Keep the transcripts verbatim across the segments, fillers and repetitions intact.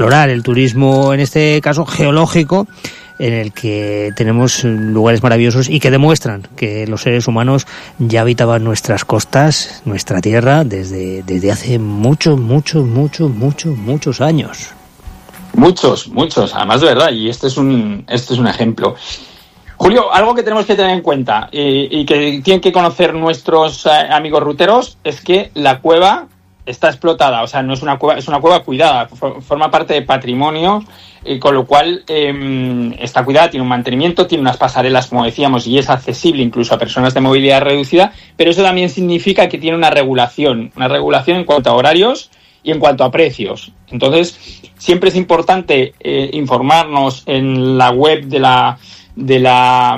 explorar, el turismo, en este caso geológico, en el que tenemos lugares maravillosos y que demuestran que los seres humanos ya habitaban nuestras costas, nuestra tierra, desde, desde hace muchos, muchos, muchos, muchos, muchos años. Muchos, muchos, además de verdad, y este es un, este es un ejemplo. Julio, algo que tenemos que tener en cuenta y, y que tienen que conocer nuestros eh, amigos ruteros es que la cueva está explotada, o sea, no es una cueva, es una cueva cuidada, for, forma parte de patrimonio, eh, con lo cual eh, está cuidada, tiene un mantenimiento, tiene unas pasarelas, como decíamos, y es accesible incluso a personas de movilidad reducida, pero eso también significa que tiene una regulación, una regulación en cuanto a horarios y en cuanto a precios. Entonces, siempre es importante eh, informarnos en la web de la de la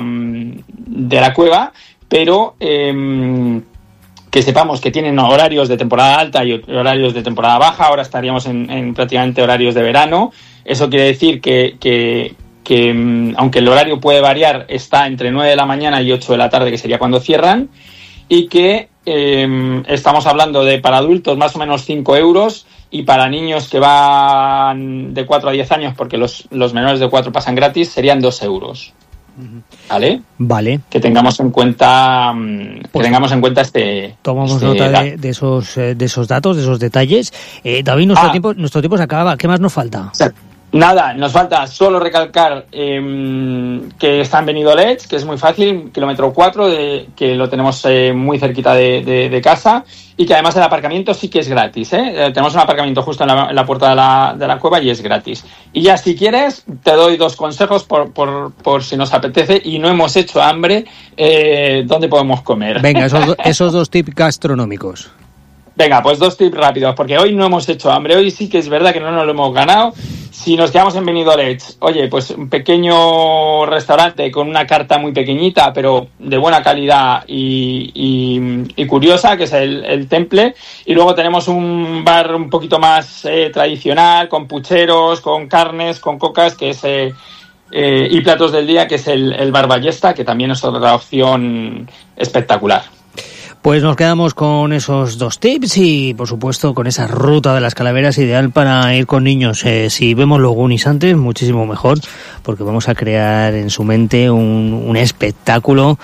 de la cueva, pero eh, que sepamos que tienen horarios de temporada alta y horarios de temporada baja. Ahora estaríamos en, en prácticamente horarios de verano. Eso quiere decir que, que, que aunque el horario puede variar, está entre nueve de la mañana y ocho de la tarde, que sería cuando cierran, y que eh, estamos hablando de para adultos más o menos cinco euros y para niños que van de cuatro a diez años, porque los, los menores de cuatro pasan gratis, serían dos euros. ¿Vale? Vale. Que tengamos en cuenta que pues tengamos en cuenta este tomamos este nota de, de esos de esos datos, de esos detalles. Eh, David, nuestro ah, tiempo nuestro tiempo se acaba. ¿Qué más nos falta? O sea, nada, nos falta solo recalcar eh, que está en Benidorm, que es muy fácil, kilómetro cuatro, de, que lo tenemos eh, muy cerquita de, de, de casa, y que además el aparcamiento sí que es gratis, ¿eh? Eh, tenemos un aparcamiento justo en la, en la puerta de la, de la cueva y es gratis. Y ya, si quieres, te doy dos consejos por, por, por si nos apetece y no hemos hecho hambre, eh, ¿dónde podemos comer? Venga, esos, esos dos tips gastronómicos. Venga, pues dos tips rápidos, porque hoy no hemos hecho hambre, hoy sí que es verdad que no nos lo hemos ganado. Si nos quedamos en Benidorm, oye, pues un pequeño restaurante con una carta muy pequeñita, pero de buena calidad y, y, y curiosa, que es el, el Temple. Y luego tenemos un bar un poquito más eh, tradicional, con pucheros, con carnes, con cocas, que es eh, eh, y platos del día, que es el, el Bar Ballesta, que también es otra opción espectacular. Pues nos quedamos con esos dos tips y, por supuesto, con esa ruta de las Calaveras, ideal para ir con niños. Eh, si vemos los Goonies antes, muchísimo mejor, porque vamos a crear en su mente un, un espectáculo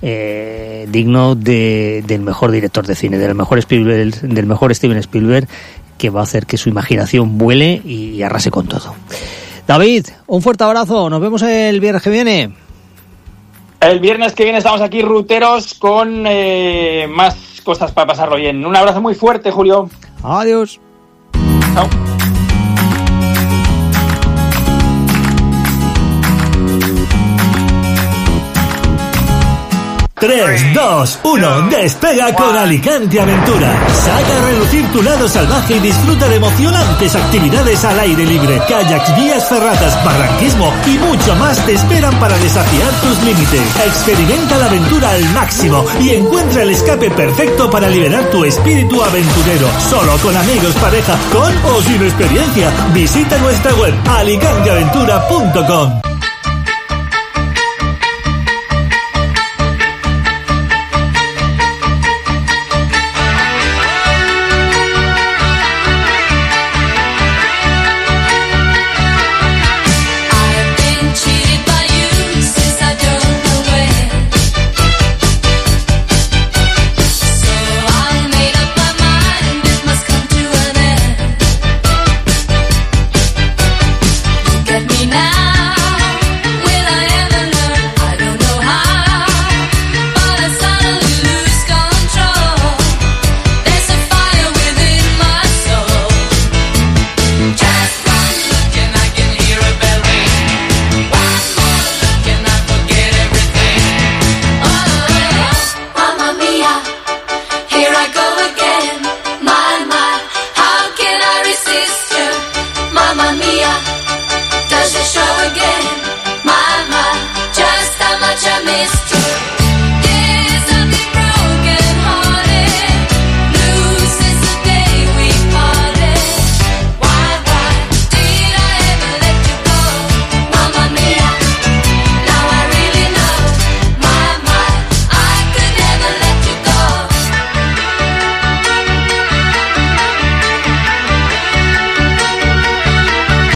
eh, digno de, del mejor director de cine, del mejor Spielberg, del mejor Steven Spielberg, que va a hacer que su imaginación vuele y arrase con todo. David, un fuerte abrazo. Nos vemos el viernes que viene. El viernes que viene estamos aquí, ruteros, con eh, más cosas para pasarlo bien. Un abrazo muy fuerte, Julio. Adiós. Chao. tres, dos, uno, despega con Alicante Aventura. Saca a relucir tu lado salvaje y disfruta de emocionantes actividades al aire libre. Kayaks, vías ferratas, barranquismo y mucho más te esperan para desafiar tus límites. Experimenta la aventura al máximo y encuentra el escape perfecto para liberar tu espíritu aventurero. Solo con amigos, pareja, con o sin experiencia. Visita nuestra web alicante aventura punto com. Does it show again?